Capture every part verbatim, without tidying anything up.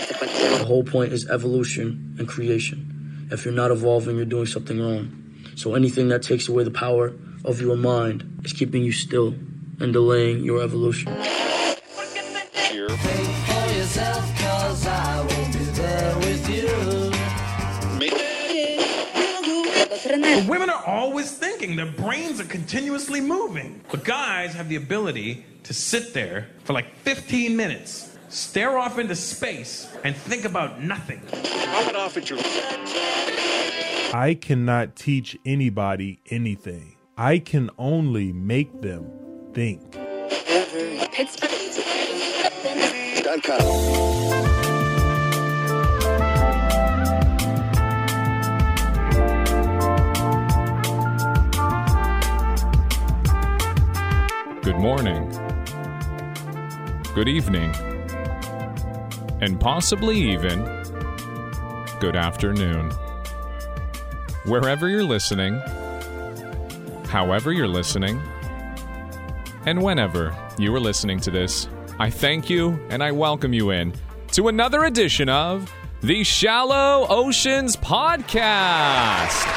The whole point is evolution and creation. If you're not evolving, you're doing something wrong. So anything that takes away the power of your mind is keeping you still and delaying your evolution. Here. For yourself, 'cause I won't be there with you. But women are always thinking. Their brains are continuously moving. But guys have the ability to sit there for like fifteen minutes, stare off into space, and think about nothing. Pop it off at your... I cannot teach anybody anything. I can only make them think. Good morning, good evening, and possibly even good afternoon. Wherever you're listening, however you're listening, and whenever you are listening to this, I thank you and I welcome you in to another edition of the Shallow Oceans Podcast.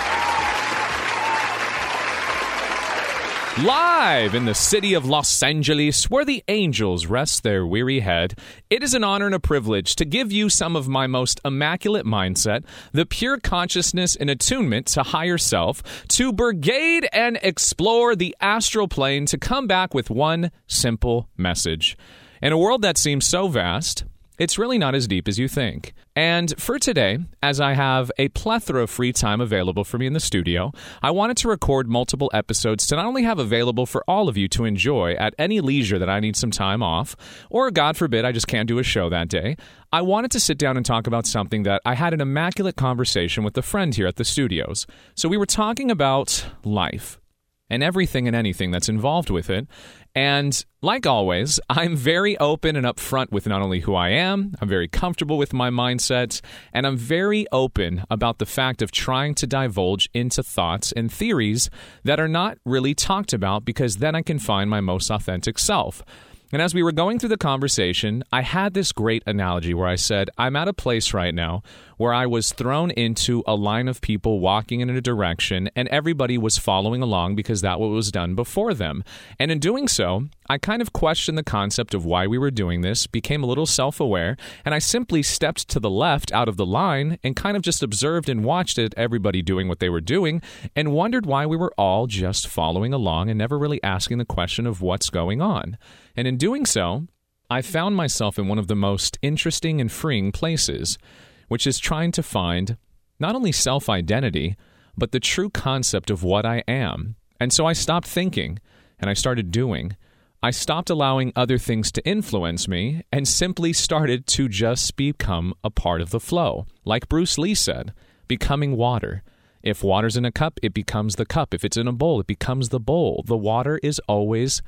Live in the city of Los Angeles, where the angels rest their weary head, it is an honor and a privilege to give you some of my most immaculate mindset, the pure consciousness and attunement to higher self, to brigade and explore the astral plane, to come back with one simple message. In a world that seems so vast, it's really not as deep as you think. And for today, as I have a plethora of free time available for me in the studio, I wanted to record multiple episodes to not only have available for all of you to enjoy at any leisure that I need some time off, or God forbid I just can't do a show that day. I wanted to sit down and talk about something that I had an immaculate conversation with a friend here at the studios. So we were talking about life and everything and anything that's involved with it. And like always, I'm very open and upfront with not only who I am, I'm very comfortable with my mindset, and I'm very open about the fact of trying to divulge into thoughts and theories that are not really talked about, because then I can find my most authentic self. And as we were going through the conversation, I had this great analogy where I said, I'm at a place right now where I was thrown into a line of people walking in a direction, and everybody was following along because that was done before them. And in doing so, I kind of questioned the concept of why we were doing this, became a little self-aware, and I simply stepped to the left out of the line and kind of just observed and watched it, everybody doing what they were doing, and wondered why we were all just following along and never really asking the question of what's going on. And in doing so, I found myself in one of the most interesting and freeing places, which is trying to find not only self-identity, but the true concept of what I am. And so I stopped thinking, and I started doing. I stopped allowing other things to influence me, and simply started to just become a part of the flow. Like Bruce Lee said, becoming water. If water's in a cup, it becomes the cup. If it's in a bowl, it becomes the bowl. The water is always,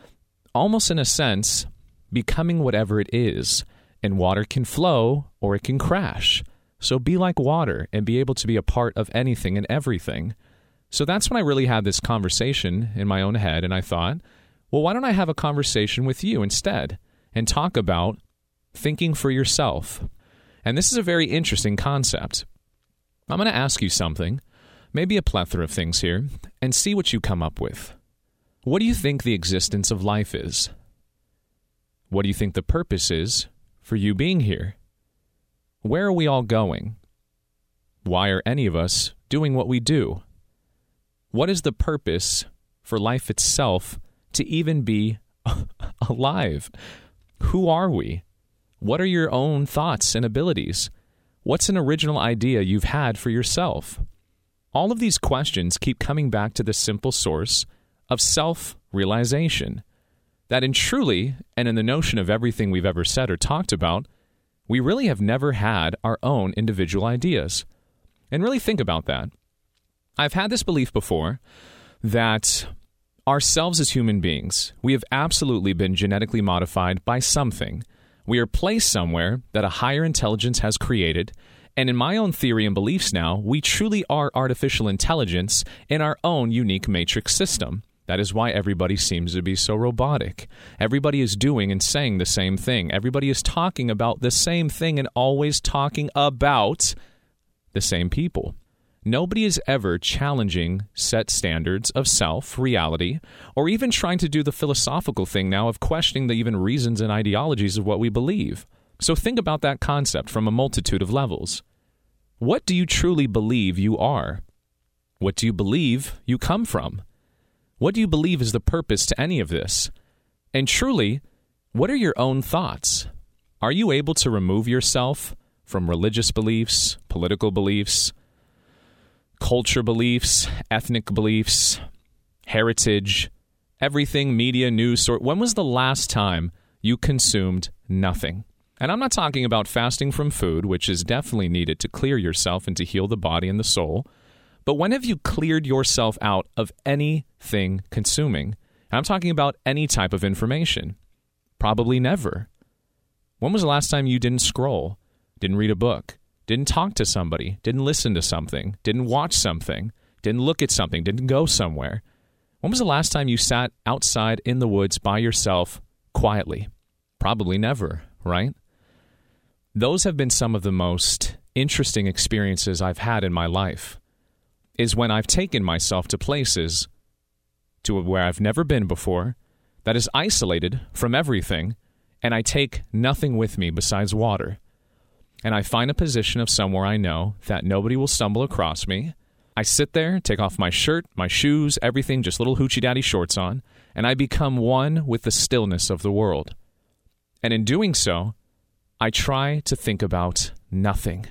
almost in a sense, becoming whatever it is. And water can flow or it can crash. So be like water and be able to be a part of anything and everything. So that's when I really had this conversation in my own head, and I thought, well, why don't I have a conversation with you instead and talk about thinking for yourself? And this is a very interesting concept. I'm going to ask you something, maybe a plethora of things here, and see what you come up with. What do you think the existence of life is? What do you think the purpose is for you being here? Where are we all going? Why are any of us doing what we do? What is the purpose for life itself to even be alive? Who are we? What are your own thoughts and abilities? What's an original idea you've had for yourself? All of these questions keep coming back to the simple source of self-realization. That in truly, and in the notion of everything we've ever said or talked about, we really have never had our own individual ideas. And really think about that. I've had this belief before that ourselves as human beings, we have absolutely been genetically modified by something. We are placed somewhere that a higher intelligence has created, and in my own theory and beliefs now, we truly are artificial intelligence in our own unique matrix system. That is why everybody seems to be so robotic. Everybody is doing and saying the same thing. Everybody is talking about the same thing and always talking about the same people. Nobody is ever challenging set standards of self, reality, or even trying to do the philosophical thing now of questioning the even reasons and ideologies of what we believe. So think about that concept from a multitude of levels. What do you truly believe you are? What do you believe you come from? What do you believe is the purpose to any of this? And truly, what are your own thoughts? Are you able to remove yourself from religious beliefs, political beliefs, culture beliefs, ethnic beliefs, heritage, everything, media, news, sort? When was the last time you consumed nothing? And I'm not talking about fasting from food, which is definitely needed to clear yourself and to heal the body and the soul. But when have you cleared yourself out of anything consuming? And I'm talking about any type of information. Probably never. When was the last time you didn't scroll, didn't read a book, didn't talk to somebody, didn't listen to something, didn't watch something, didn't look at something, didn't go somewhere? When was the last time you sat outside in the woods by yourself quietly? Probably never, right? Those have been some of the most interesting experiences I've had in my life. Is when I've taken myself to places to where I've never been before, that is isolated from everything, and I take nothing with me besides water. And I find a position of somewhere I know that nobody will stumble across me. I sit there, take off my shirt, my shoes, everything, just little hoochie daddy shorts on, and I become one with the stillness of the world. And in doing so, I try to think about nothing,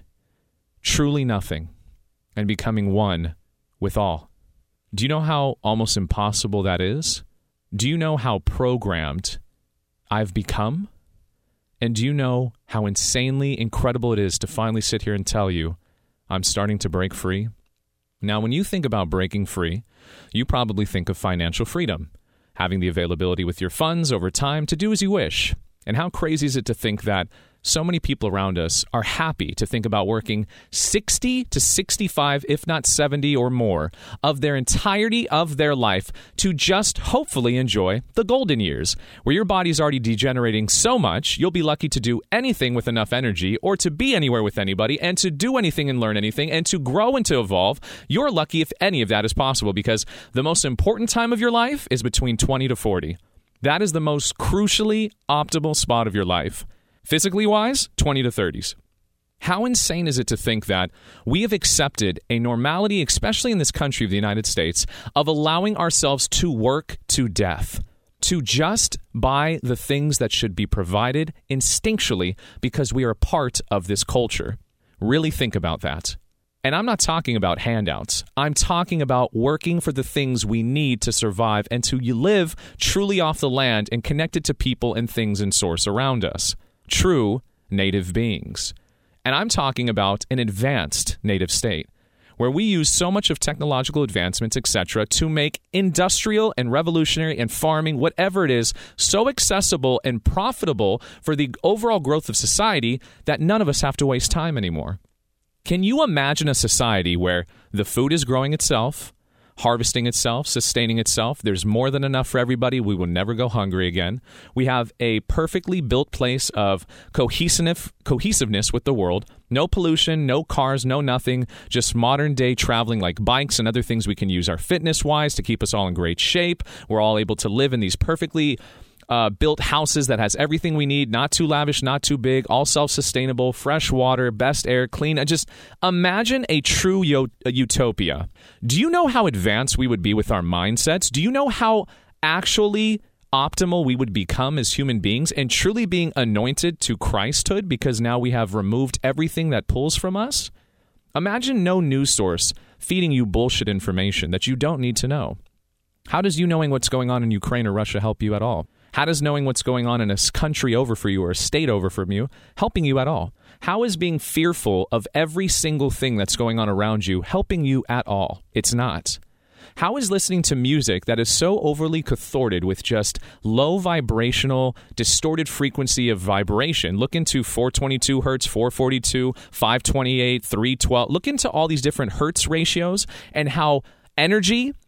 truly nothing, and becoming one with all. Do you know how almost impossible that is? Do you know how programmed I've become? And do you know how insanely incredible it is to finally sit here and tell you I'm starting to break free? Now, when you think about breaking free, you probably think of financial freedom, having the availability with your funds over time to do as you wish. And how crazy is it to think that so many people around us are happy to think about working sixty to sixty-five, if not seventy or more, of their entirety of their life to just hopefully enjoy the golden years, where your body's already degenerating so much, you'll be lucky to do anything with enough energy or to be anywhere with anybody and to do anything and learn anything and to grow and to evolve. You're lucky if any of that is possible, because the most important time of your life is between twenty to forty. That is the most crucially optimal spot of your life. Physically wise, twenty to thirties. How insane is it to think that we have accepted a normality, especially in this country of the United States, of allowing ourselves to work to death, to just buy the things that should be provided instinctually because we are a part of this culture. Really think about that. And I'm not talking about handouts. I'm talking about working for the things we need to survive and to live truly off the land and connected to people and things and source around us. True native beings. And I'm talking about an advanced native state, where we use so much of technological advancements, et cetera, to make industrial and revolutionary and farming, whatever it is, so accessible and profitable for the overall growth of society that none of us have to waste time anymore. Can you imagine a society where the food is growing itself, harvesting itself, sustaining itself? There's more than enough for everybody. We will never go hungry again. We have a perfectly built place of cohesive, cohesiveness with the world. No pollution, no cars, no nothing. Just modern day traveling like bikes and other things we can use our fitness-wise to keep us all in great shape. We're all able to live in these perfectly Uh, built houses that has everything we need, not too lavish, not too big, all self-sustainable, fresh water, best air, clean. Just imagine a true yo- a utopia. Do you know how advanced we would be with our mindsets? Do you know how actually optimal we would become as human beings and truly being anointed to Christhood because now we have removed everything that pulls from us? Imagine no news source feeding you bullshit information that you don't need to know. How does you knowing what's going on in Ukraine or Russia help you at all? How does knowing what's going on in a country over for you or a state over from you helping you at all? How is being fearful of every single thing that's going on around you helping you at all? It's not. How is listening to music that is so overly cathorted with just low vibrational, distorted frequency of vibration? Look into four twenty-two hertz, four forty-two, five twenty-eight, three twelve. Look into all these different hertz ratios and how energy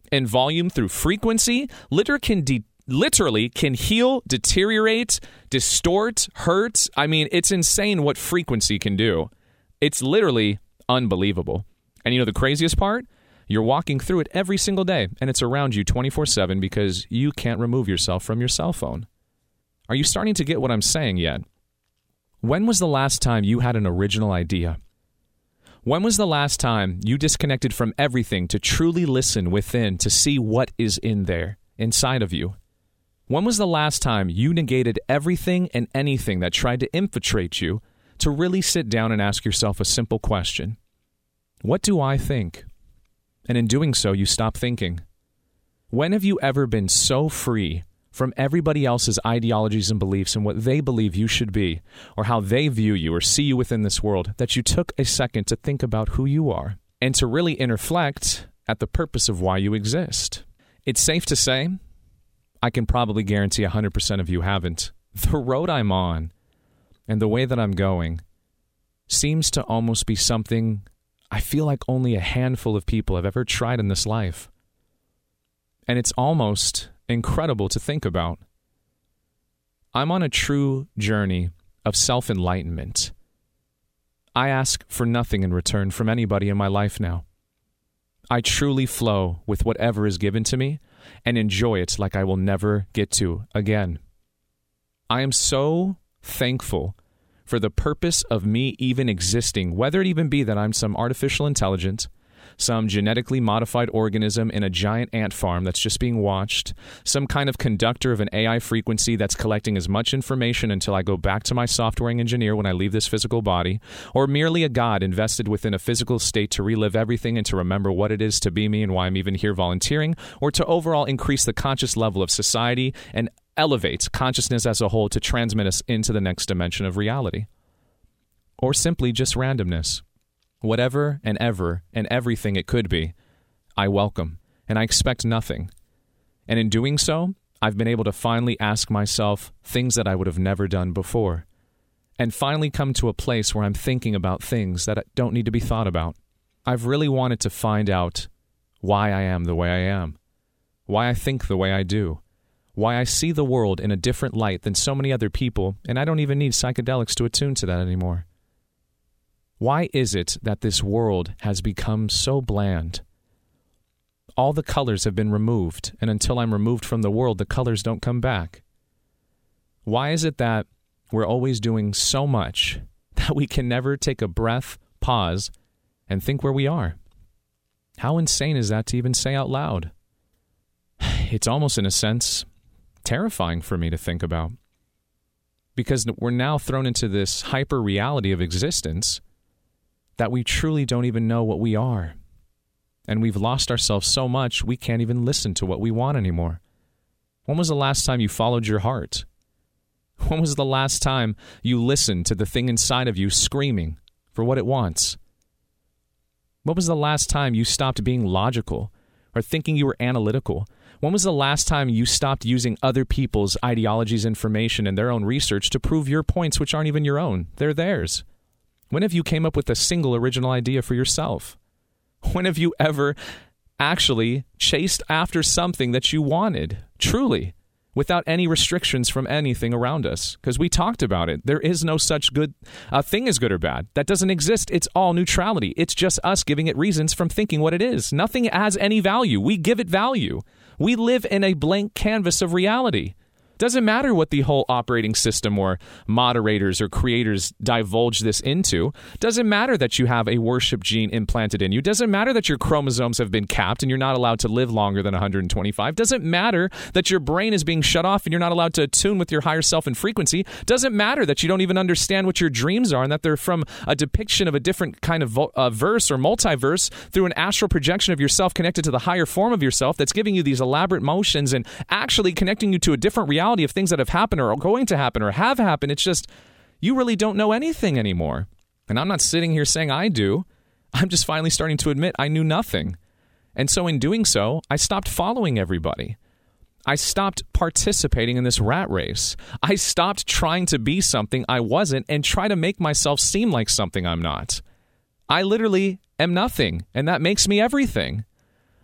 and volume through frequency literally can de- literally can heal, deteriorate, distort, hurt. I mean, it's insane what frequency can do. It's literally unbelievable. And you know the craziest part? You're walking through it every single day, and it's around you twenty-four seven because you can't remove yourself from your cell phone. Are you starting to get what I'm saying yet? When was the last time you had an original idea? When was the last time you disconnected from everything to truly listen within to see what is in there, inside of you? When was the last time you negated everything and anything that tried to infiltrate you to really sit down and ask yourself a simple question? What do I think? And in doing so, you stop thinking. When have you ever been so free from everybody else's ideologies and beliefs and what they believe you should be, or how they view you or see you within this world, that you took a second to think about who you are and to really interflect at the purpose of why you exist? It's safe to say, I can probably guarantee one hundred percent of you haven't. The road I'm on and the way that I'm going seems to almost be something I feel like only a handful of people have ever tried in this life. And it's almost incredible to think about. I'm on a true journey of self-enlightenment. I ask for nothing in return from anybody in my life now. I truly flow with whatever is given to me and enjoy it like I will never get to again. I am so thankful for the purpose of me even existing, whether it even be that I'm some artificial intelligence, some genetically modified organism in a giant ant farm that's just being watched, some kind of conductor of an A I frequency that's collecting as much information until I go back to my software engineer when I leave this physical body, or merely a god invested within a physical state to relive everything and to remember what it is to be me and why I'm even here volunteering, or to overall increase the conscious level of society and elevate consciousness as a whole to transmit us into the next dimension of reality. Or simply just randomness. Whatever and ever and everything it could be, I welcome, and I expect nothing. And in doing so, I've been able to finally ask myself things that I would have never done before, and finally come to a place where I'm thinking about things that don't need to be thought about. I've really wanted to find out why I am the way I am, why I think the way I do, why I see the world in a different light than so many other people, and I don't even need psychedelics to attune to that anymore. Why is it that this world has become so bland? All the colors have been removed, and until I'm removed from the world, the colors don't come back. Why is it that we're always doing so much that we can never take a breath, pause, and think where we are? How insane is that to even say out loud? It's almost, in a sense, terrifying for me to think about. Because we're now thrown into this hyper-reality of existence that we truly don't even know what we are. And we've lost ourselves so much, we can't even listen to what we want anymore. When was the last time you followed your heart? When was the last time you listened to the thing inside of you screaming for what it wants? When was the last time you stopped being logical or thinking you were analytical? When was the last time you stopped using other people's ideologies, information, and their own research to prove your points, which aren't even your own? They're theirs. When have you came up with a single original idea for yourself? When have you ever actually chased after something that you wanted, truly, without any restrictions from anything around us? Because we talked about it. There is no such good uh, thing as good or bad. That doesn't exist. It's all neutrality. It's just us giving it reasons from thinking what it is. Nothing has any value. We give it value. We live in a blank canvas of reality. Doesn't matter what the whole operating system or moderators or creators divulge this into. Doesn't matter that you have a worship gene implanted in you. Doesn't matter that your chromosomes have been capped and you're not allowed to live longer than one hundred twenty-five. Doesn't matter that your brain is being shut off and you're not allowed to attune with your higher self and frequency. Doesn't matter that you don't even understand what your dreams are and that they're from a depiction of a different kind of vo- uh, verse or multiverse through an astral projection of yourself connected to the higher form of yourself that's giving you these elaborate motions and actually connecting you to a different reality of things that have happened or are going to happen or have happened. It's just, you really don't know anything anymore. And I'm not sitting here saying I do. I'm just finally starting to admit I knew nothing. And so in doing so, I stopped following everybody. I stopped participating in this rat race. I stopped trying to be something I wasn't and try to make myself seem like something I'm not. I literally am nothing, and that makes me everything.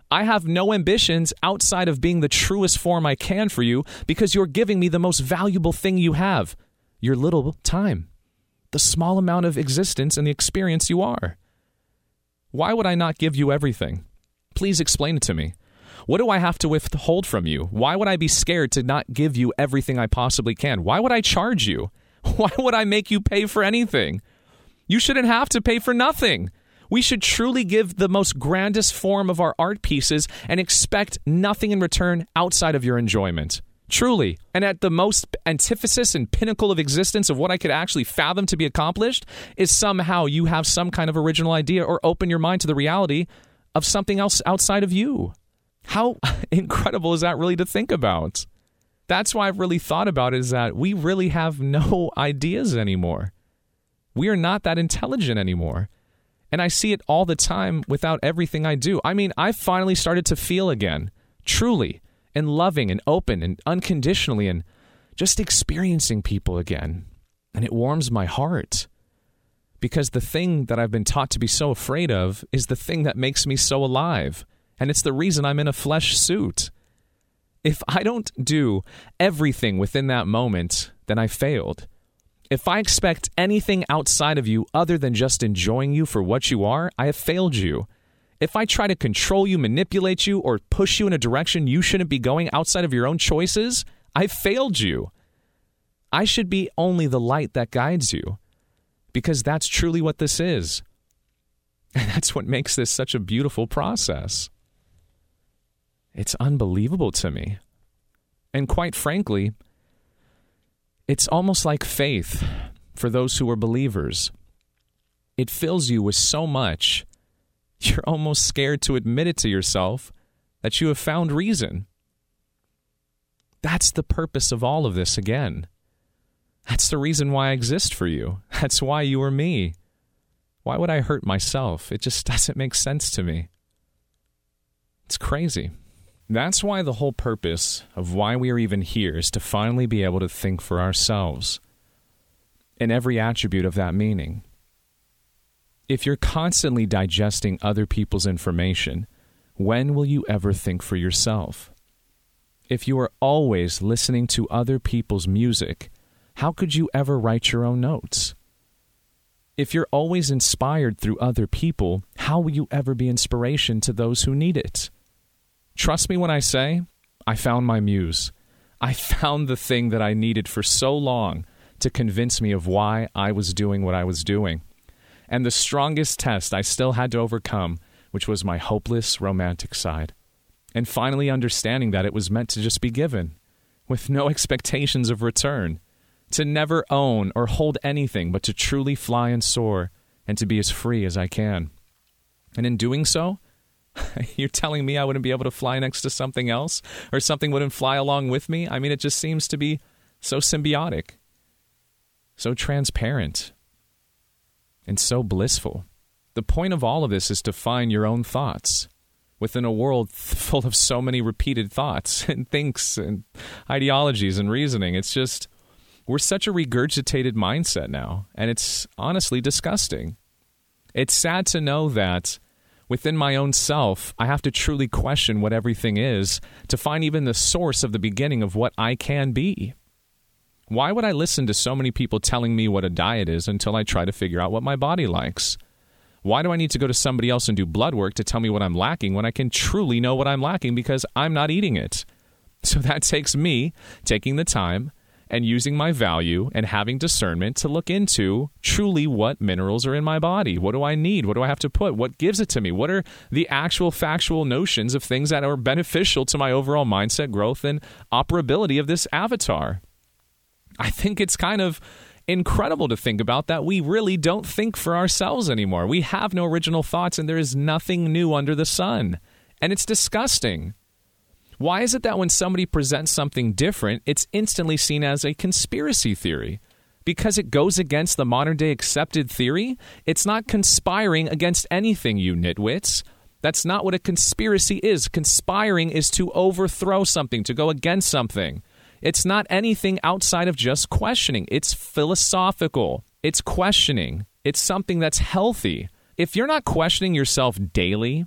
I have no ambitions outside of being the truest form I can for you because you're giving me the most valuable thing you have, your little time, the small amount of existence and the experience you are. Why would I not give you everything? Please explain it to me. What do I have to withhold from you? Why would I be scared to not give you everything I possibly can? Why would I charge you? Why would I make you pay for anything? You shouldn't have to pay for nothing. We should truly give the most grandest form of our art pieces and expect nothing in return outside of your enjoyment. Truly. And at the most antithesis and pinnacle of existence of what I could actually fathom to be accomplished is somehow you have some kind of original idea or open your mind to the reality of something else outside of you. How incredible is that really to think about? That's why I've really thought about it, is that we really have no ideas anymore. We are not that intelligent anymore. And I see it all the time without everything I do. I mean, I've finally started to feel again, truly, and loving and open and unconditionally and just experiencing people again. And it warms my heart. Because the thing that I've been taught to be so afraid of is the thing that makes me so alive. And it's the reason I'm in a flesh suit. If I don't do everything within that moment, then I failed. If I expect anything outside of you other than just enjoying you for what you are, I have failed you. If I try to control you, manipulate you, or push you in a direction you shouldn't be going outside of your own choices, I've failed you. I should be only the light that guides you, because that's truly what this is. And that's what makes this such a beautiful process. It's unbelievable to me. And quite frankly, it's almost like faith for those who are believers. It fills you with so much, you're almost scared to admit it to yourself that you have found reason. That's the purpose of all of this again. That's the reason why I exist for you. That's why you are me. Why would I hurt myself? It just doesn't make sense to me. It's crazy. That's why the whole purpose of why we are even here is to finally be able to think for ourselves in every attribute of that meaning. If you're constantly digesting other people's information, when will you ever think for yourself? If you are always listening to other people's music, how could you ever write your own notes? If you're always inspired through other people, how will you ever be inspiration to those who need it? Trust me when I say, I found my muse. I found the thing that I needed for so long to convince me of why I was doing what I was doing. And the strongest test I still had to overcome, which was my hopeless romantic side. And finally understanding that it was meant to just be given, with no expectations of return, to never own or hold anything but to truly fly and soar, and to be as free as I can. And in doing so, you're telling me I wouldn't be able to fly next to something else, or something wouldn't fly along with me? I mean, it just seems to be so symbiotic, so transparent, and so blissful. The point of all of this is to find your own thoughts within a world full of so many repeated thoughts and thinks and ideologies and reasoning. It's just, we're such a regurgitated mindset now, and it's honestly disgusting. It's sad to know that within my own self, I have to truly question what everything is to find even the source of the beginning of what I can be. Why would I listen to so many people telling me what a diet is until I try to figure out what my body likes? Why do I need to go to somebody else and do blood work to tell me what I'm lacking when I can truly know what I'm lacking because I'm not eating it? So that takes me taking the time and using my value and having discernment to look into truly what minerals are in my body. What do I need? What do I have to put? What gives it to me? What are the actual factual notions of things that are beneficial to my overall mindset growth and operability of this avatar? I think it's kind of incredible to think about that we really don't think for ourselves anymore. We have no original thoughts, and there is nothing new under the sun. And it's disgusting. Why is it that when somebody presents something different, it's instantly seen as a conspiracy theory? Because it goes against the modern-day accepted theory? It's not conspiring against anything, you nitwits. That's not what a conspiracy is. Conspiring is to overthrow something, to go against something. It's not anything outside of just questioning. It's philosophical. It's questioning. It's something that's healthy. If you're not questioning yourself daily,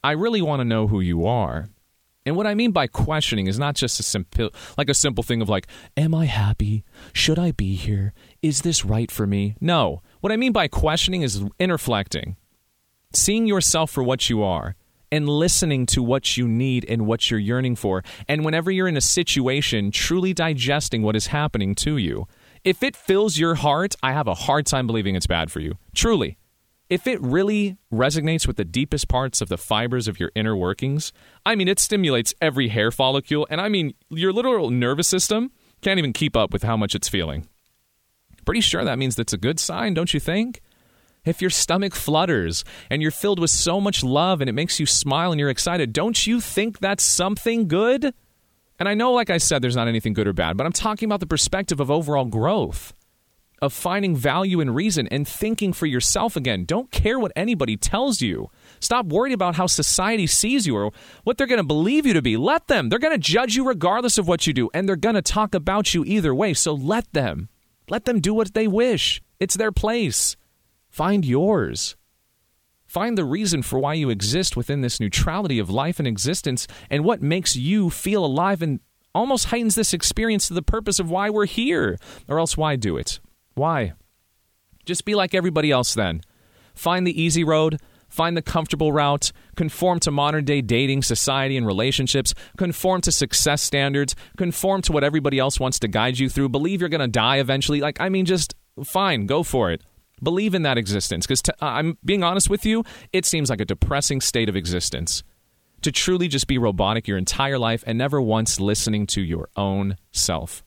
I really want to know who you are. And what I mean by questioning is not just a simple, like a simple thing of like, am I happy? Should I be here? Is this right for me? No. What I mean by questioning is interflecting, seeing yourself for what you are and listening to what you need and what you're yearning for. And whenever you're in a situation, truly digesting what is happening to you. If it fills your heart, I have a hard time believing it's bad for you. Truly. If it really resonates with the deepest parts of the fibers of your inner workings, I mean, it stimulates every hair follicle, and I mean, your literal nervous system can't even keep up with how much it's feeling. Pretty sure that means that's a good sign, don't you think? If your stomach flutters and you're filled with so much love and it makes you smile and you're excited, don't you think that's something good? And I know, like I said, there's not anything good or bad, but I'm talking about the perspective of overall growth, of finding value in reason and thinking for yourself again. Don't care what anybody tells you. Stop worrying about how society sees you or what they're going to believe you to be. Let them. They're going to judge you regardless of what you do, and they're going to talk about you either way, so let them. Let them do what they wish. It's their place. Find yours. Find the reason for why you exist within this neutrality of life and existence and what makes you feel alive and almost heightens this experience to the purpose of why we're here. Or else why do it? Why? Just be like everybody else then. Find the easy road, find the comfortable route, conform to modern-day dating, society, and relationships, conform to success standards, conform to what everybody else wants to guide you through, believe you're going to die eventually. Like, I mean, just fine, go for it. Believe in that existence, because t- I'm being honest with you, it seems like a depressing state of existence. To truly just be robotic your entire life and never once listening to your own self.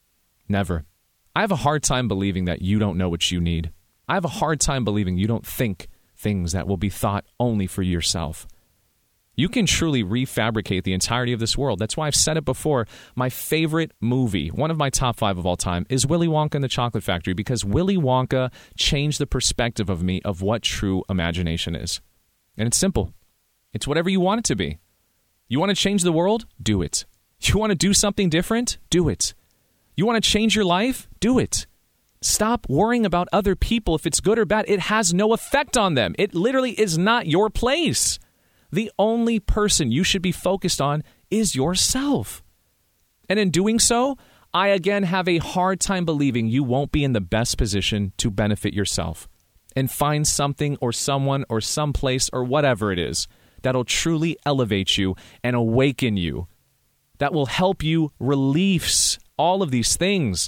Never. I have a hard time believing that you don't know what you need. I have a hard time believing you don't think things that will be thought only for yourself. You can truly refabricate the entirety of this world. That's why I've said it before. My favorite movie, one of my top five of all time, is Willy Wonka and the Chocolate Factory, because Willy Wonka changed the perspective of me of what true imagination is. And it's simple. It's whatever you want it to be. You want to change the world? Do it. You want to do something different? Do it. You want to change your life? Do it. Stop worrying about other people if it's good or bad. It has no effect on them. It literally is not your place. The only person you should be focused on is yourself. And in doing so, I again have a hard time believing you won't be in the best position to benefit yourself and find something or someone or someplace or whatever it is that'll truly elevate you and awaken you, that will help you release all of these things,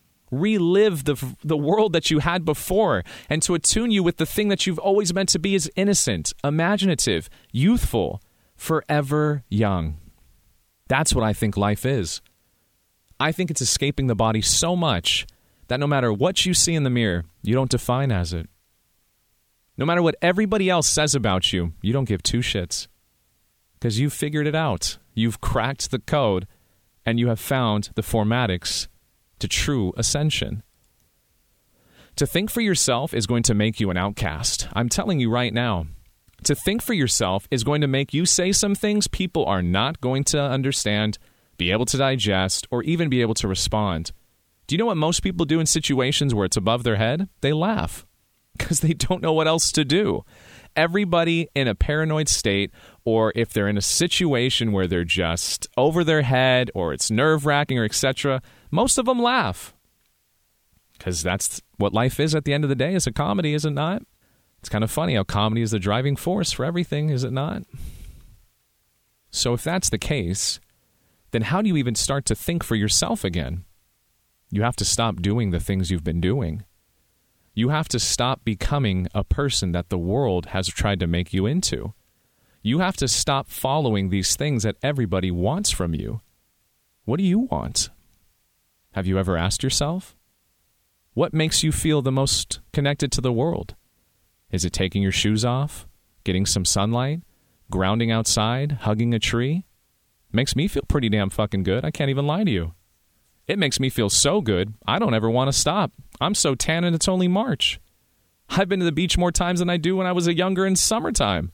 relive the the world that you had before, and to attune you with the thing that you've always meant to be is innocent, imaginative, youthful, forever young. That's what I think life is. I think it's escaping the body so much that no matter what you see in the mirror, you don't define as it. No matter what everybody else says about you, you don't give two shits. Because you've figured it out. You've cracked the code, and you have found the formatics to true ascension. To think for yourself is going to make you an outcast. I'm telling you right now. To think for yourself is going to make you say some things people are not going to understand, be able to digest, or even be able to respond. Do you know what most people do in situations where it's above their head? They laugh because they don't know what else to do. Everybody in a paranoid state, or if they're in a situation where they're just over their head or it's nerve-wracking or et cetera, most of them laugh. Because that's what life is at the end of the day. It's a comedy, is it not? It's kind of funny how comedy is the driving force for everything, is it not? So if that's the case, then how do you even start to think for yourself again? You have to stop doing the things you've been doing. You have to stop becoming a person that the world has tried to make you into. You have to stop following these things that everybody wants from you. What do you want? Have you ever asked yourself? What makes you feel the most connected to the world? Is it taking your shoes off, getting some sunlight, grounding outside, hugging a tree? Makes me feel pretty damn fucking good. I can't even lie to you. It makes me feel so good, I don't ever want to stop. I'm so tan and it's only March. I've been to the beach more times than I do when I was a younger in summertime.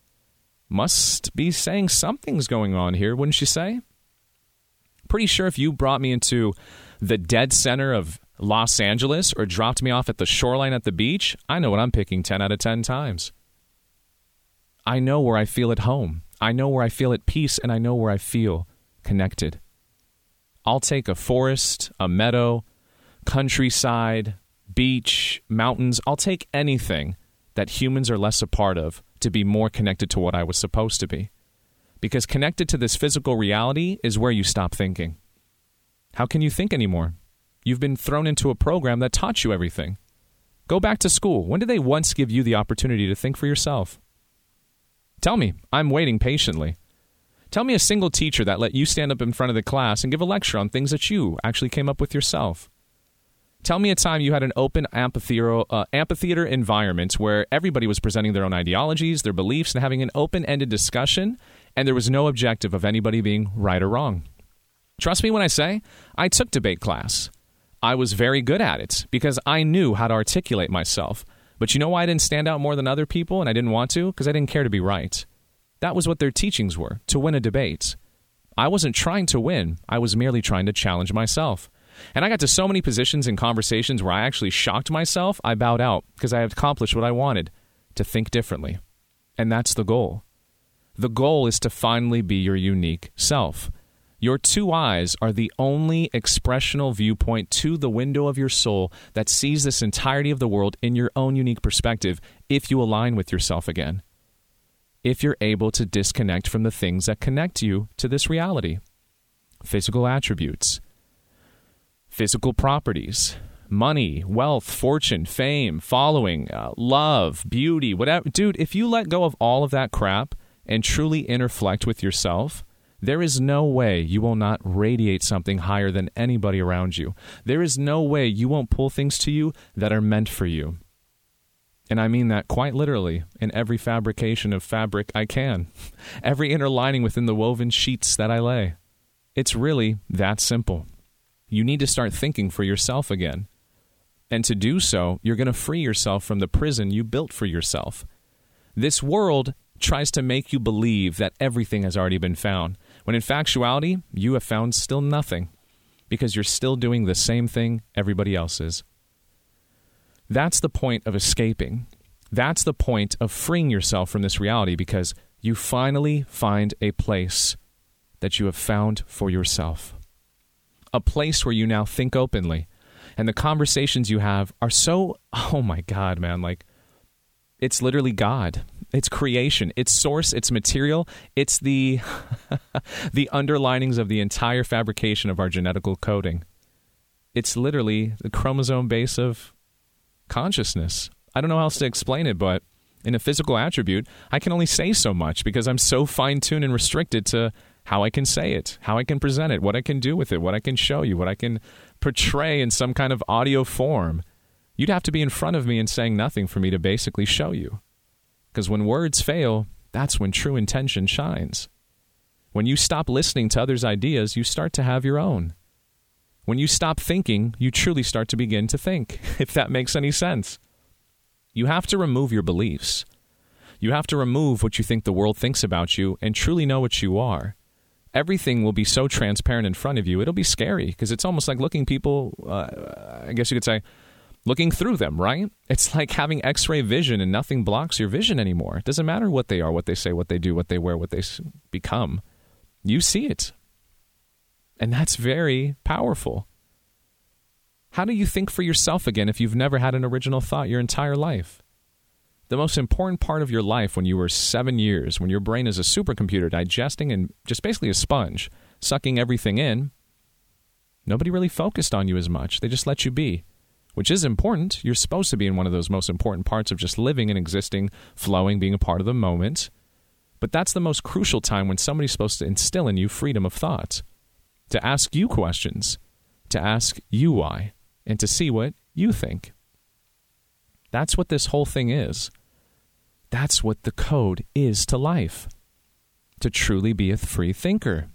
Must be saying something's going on here, wouldn't you say? Pretty sure if you brought me into the dead center of Los Angeles or dropped me off at the shoreline at the beach, I know what I'm picking ten out of ten times. I know where I feel at home. I know where I feel at peace, and I know where I feel connected. I'll take a forest, a meadow, countryside, beach, mountains. I'll take anything that humans are less a part of to be more connected to what I was supposed to be. Because connected to this physical reality is where you stop thinking. How can you think anymore? You've been thrown into a program that taught you everything. Go back to school. When did they once give you the opportunity to think for yourself? Tell me. I'm waiting patiently. Tell me a single teacher that let you stand up in front of the class and give a lecture on things that you actually came up with yourself. Tell me a time you had an open amphitheater, uh, amphitheater environment where everybody was presenting their own ideologies, their beliefs, and having an open-ended discussion, and there was no objective of anybody being right or wrong. Trust me when I say, I took debate class. I was very good at it because I knew how to articulate myself. But you know why I didn't stand out more than other people and I didn't want to? Because I didn't care to be right. That was what their teachings were, to win a debate. I wasn't trying to win. I was merely trying to challenge myself. And I got to so many positions in conversations where I actually shocked myself, I bowed out because I had accomplished what I wanted, to think differently. And that's the goal. The goal is to finally be your unique self. Your two eyes are the only expressional viewpoint to the window of your soul that sees this entirety of the world in your own unique perspective if you align with yourself again. If you're able to disconnect from the things that connect you to this reality. Physical attributes, physical properties, money, wealth, fortune, fame, following, uh, love, beauty, whatever. Dude, if you let go of all of that crap and truly interflect with yourself, there is no way you will not radiate something higher than anybody around you. There is no way you won't pull things to you that are meant for you. And I mean that quite literally in every fabrication of fabric I can. Every inner lining within the woven sheets that I lay. It's really that simple. You need to start thinking for yourself again. And to do so, you're going to free yourself from the prison you built for yourself. This world tries to make you believe that everything has already been found, when in factuality, you have found still nothing, because you're still doing the same thing everybody else is. That's the point of escaping. That's the point of freeing yourself from this reality, because you finally find a place that you have found for yourself. A place where you now think openly, and the conversations you have are so, oh my God, man, like, it's literally God. It's creation. It's source. It's material. It's the the underlinings of the entire fabrication of our genetical coding. It's literally the chromosome base of consciousness. I don't know how else to explain it, but in a physical attribute, I can only say so much because I'm so fine-tuned and restricted to how I can say it, how I can present it, what I can do with it, what I can show you, what I can portray in some kind of audio form. You'd have to be in front of me and saying nothing for me to basically show you. Because when words fail, that's when true intention shines. When you stop listening to others' ideas, you start to have your own. When you stop thinking, you truly start to begin to think, if that makes any sense. You have to remove your beliefs. You have to remove what you think the world thinks about you and truly know what you are. Everything will be so transparent in front of you, it'll be scary because it's almost like looking people, uh, I guess you could say, looking through them, right? It's like having X-ray vision and nothing blocks your vision anymore. It doesn't matter what they are, what they say, what they do, what they wear, what they become. You see it. And that's very powerful. How do you think for yourself again if you've never had an original thought your entire life? The most important part of your life when you were seven years, when your brain is a supercomputer digesting and just basically a sponge, sucking everything in, nobody really focused on you as much. They just let you be. Which is important. You're supposed to be in one of those most important parts of just living and existing, flowing, being a part of the moment. But that's the most crucial time when somebody's supposed to instill in you freedom of thought, to ask you questions, to ask you why, and to see what you think. That's what this whole thing is. That's what the code is to life, to truly be a free thinker.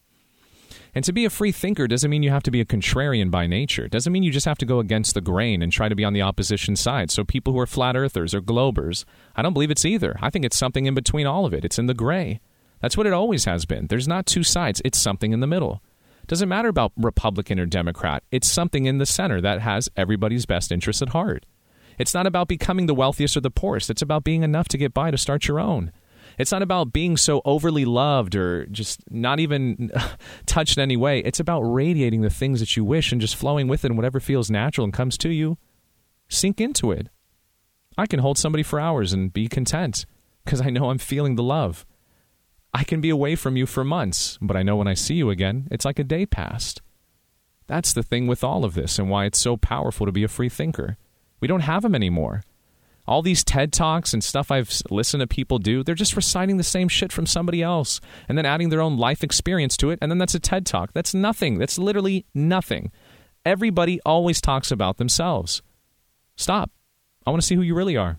And to be a free thinker doesn't mean you have to be a contrarian by nature. It doesn't mean you just have to go against the grain and try to be on the opposition side. So people who are flat earthers or globers, I don't believe it's either. I think it's something in between all of it. It's in the gray. That's what it always has been. There's not two sides. It's something in the middle. It doesn't matter about Republican or Democrat. It's something in the center that has everybody's best interests at heart. It's not about becoming the wealthiest or the poorest. It's about being enough to get by to start your own. It's not about being so overly loved or just not even touched in any way. It's about radiating the things that you wish and just flowing with it, and whatever feels natural and comes to you, sink into it. I can hold somebody for hours and be content because I know I'm feeling the love. I can be away from you for months, but I know when I see you again, it's like a day passed. That's the thing with all of this and why it's so powerful to be a free thinker. We don't have them anymore. All these TED Talks and stuff I've listened to people do, they're just reciting the same shit from somebody else and then adding their own life experience to it, and then that's a TED Talk. That's nothing. That's literally nothing. Everybody always talks about themselves. Stop. I want to see who you really are.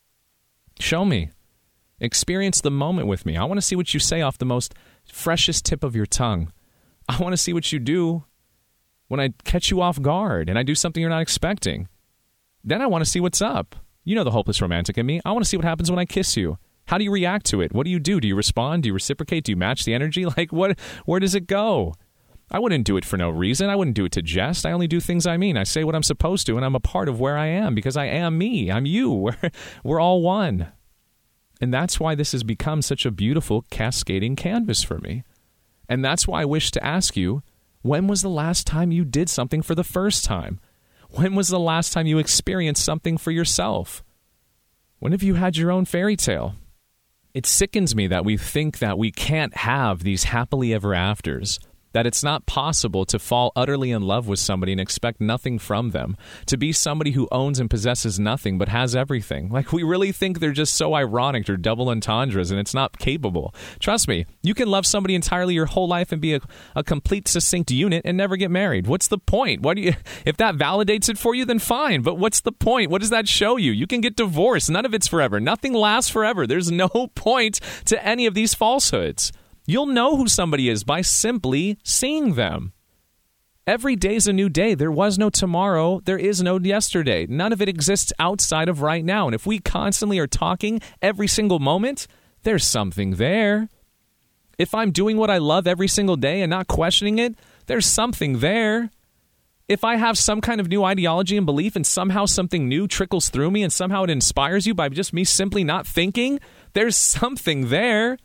Show me. Experience the moment with me. I want to see what you say off the most freshest tip of your tongue. I want to see what you do when I catch you off guard and I do something you're not expecting. Then I want to see what's up. You know the hopeless romantic in me. I want to see what happens when I kiss you. How do you react to it? What do you do? Do you respond? Do you reciprocate? Do you match the energy? Like, what? Where does it go? I wouldn't do it for no reason. I wouldn't do it to jest. I only do things I mean. I say what I'm supposed to, and I'm a part of where I am because I am me. I'm you. We're, we're all one. And that's why this has become such a beautiful cascading canvas for me. And that's why I wish to ask you, when was the last time you did something for the first time? When was the last time you experienced something for yourself? When have you had your own fairy tale? It sickens me that we think that we can't have these happily ever afters, that it's not possible to fall utterly in love with somebody and expect nothing from them, to be somebody who owns and possesses nothing but has everything. Like, we really think they're just so ironic or double entendres, and it's not capable. Trust me, you can love somebody entirely your whole life and be a, a complete succinct unit and never get married. What's the point? What do you? If that validates it for you, then fine. But what's the point? What does that show you? You can get divorced. None of it's forever. Nothing lasts forever. There's no point to any of these falsehoods. You'll know who somebody is by simply seeing them. Every day's a new day. There was no tomorrow. There is no yesterday. None of it exists outside of right now. And if we constantly are talking every single moment, there's something there. If I'm doing what I love every single day and not questioning it, there's something there. If I have some kind of new ideology and belief and somehow something new trickles through me and somehow it inspires you by just me simply not thinking, there's something there.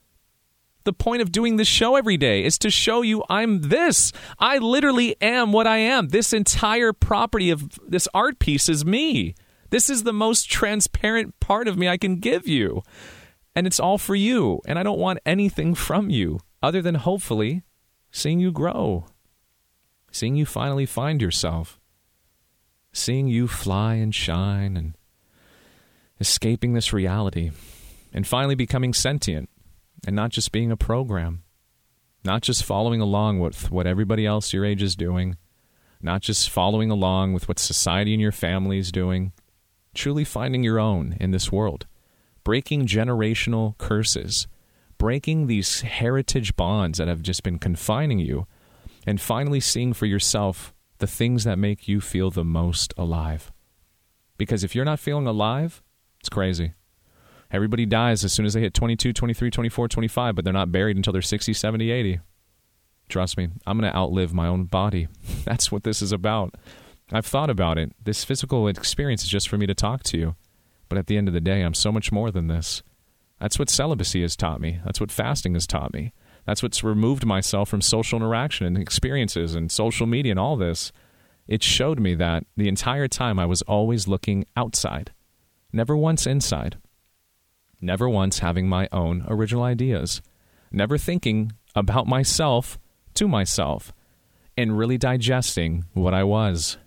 The point of doing this show every day is to show you I'm this. I literally am what I am. This entire property of this art piece is me. This is the most transparent part of me I can give you. And it's all for you. And I don't want anything from you other than hopefully seeing you grow, seeing you finally find yourself, seeing you fly and shine and escaping this reality and finally becoming sentient. And not just being a program, not just following along with what everybody else your age is doing, not just following along with what society and your family is doing, truly finding your own in this world, breaking generational curses, breaking these heritage bonds that have just been confining you, and finally seeing for yourself the things that make you feel the most alive. Because if you're not feeling alive, it's crazy. Everybody dies as soon as they hit twenty-two, twenty-three, twenty-four, twenty-five, but they're not buried until they're sixty, seventy, eighty. Trust me, I'm going to outlive my own body. That's what this is about. I've thought about it. This physical experience is just for me to talk to you. But at the end of the day, I'm so much more than this. That's what celibacy has taught me. That's what fasting has taught me. That's what's removed myself from social interaction and experiences and social media and all this. It showed me that the entire time I was always looking outside, never once inside. Never once having my own original ideas. Never thinking about myself to myself and really digesting what I was.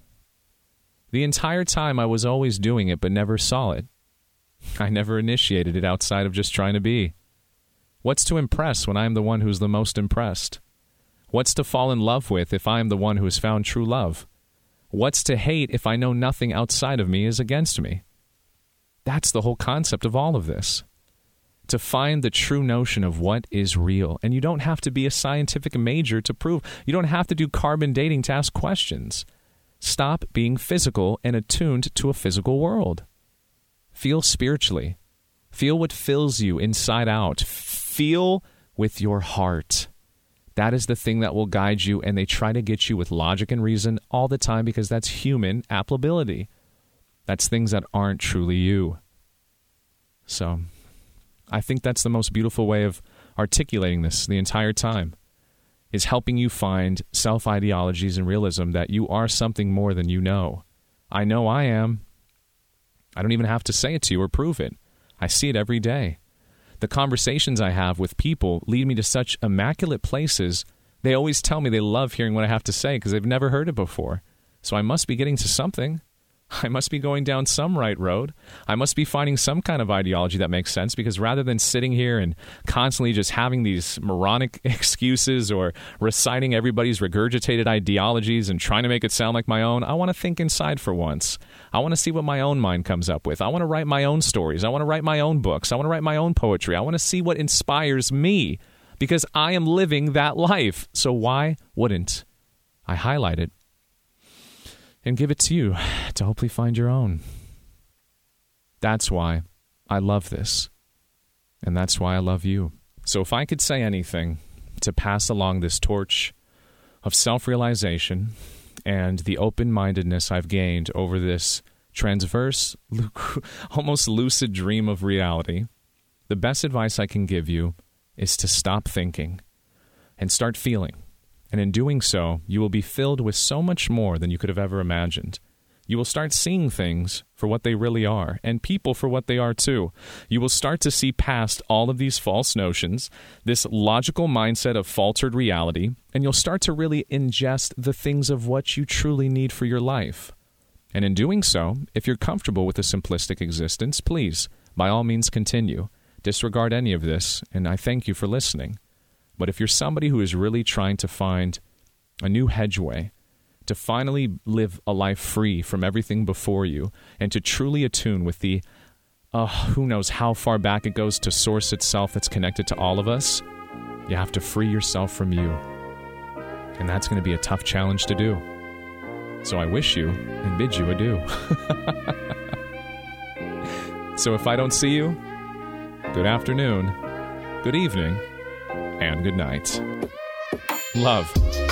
The entire time I was always doing it but never saw it. I never initiated it outside of just trying to be. What's to impress when I am the one who's the most impressed? What's to fall in love with if I am the one who has found true love? What's to hate if I know nothing outside of me is against me? That's the whole concept of all of this. To find the true notion of what is real. And you don't have to be a scientific major to prove. You don't have to do carbon dating to ask questions. Stop being physical and attuned to a physical world. Feel spiritually. Feel what fills you inside out. Feel with your heart. That is the thing that will guide you, and they try to get you with logic and reason all the time because that's human applicability. That's things that aren't truly you. So, I think that's the most beautiful way of articulating this the entire time, is helping you find self-ideologies and realism that you are something more than you know. I know I am. I don't even have to say it to you or prove it. I see it every day. The conversations I have with people lead me to such immaculate places. They always tell me they love hearing what I have to say because they've never heard it before. So I must be getting to something. I must be going down some right road. I must be finding some kind of ideology that makes sense, because rather than sitting here and constantly just having these moronic excuses or reciting everybody's regurgitated ideologies and trying to make it sound like my own, I want to think inside for once. I want to see what my own mind comes up with. I want to write my own stories. I want to write my own books. I want to write my own poetry. I want to see what inspires me, because I am living that life. So why wouldn't I highlight it and give it to you to hopefully find your own? That's why I love this. And that's why I love you. So if I could say anything to pass along this torch of self-realization and the open-mindedness I've gained over this transverse, almost lucid dream of reality, the best advice I can give you is to stop thinking and start feeling. And in doing so, you will be filled with so much more than you could have ever imagined. You will start seeing things for what they really are, and people for what they are too. You will start to see past all of these false notions, this logical mindset of faltered reality, and you'll start to really ingest the things of what you truly need for your life. And in doing so, if you're comfortable with a simplistic existence, please, by all means, continue. Disregard any of this, and I thank you for listening. But if you're somebody who is really trying to find a new hedgeway, to finally live a life free from everything before you, and to truly attune with the, uh, who knows how far back it goes to source itself that's connected to all of us, you have to free yourself from you. And that's going to be a tough challenge to do. So I wish you and bid you adieu. So if I don't see you, good afternoon, good evening, and good night. Love.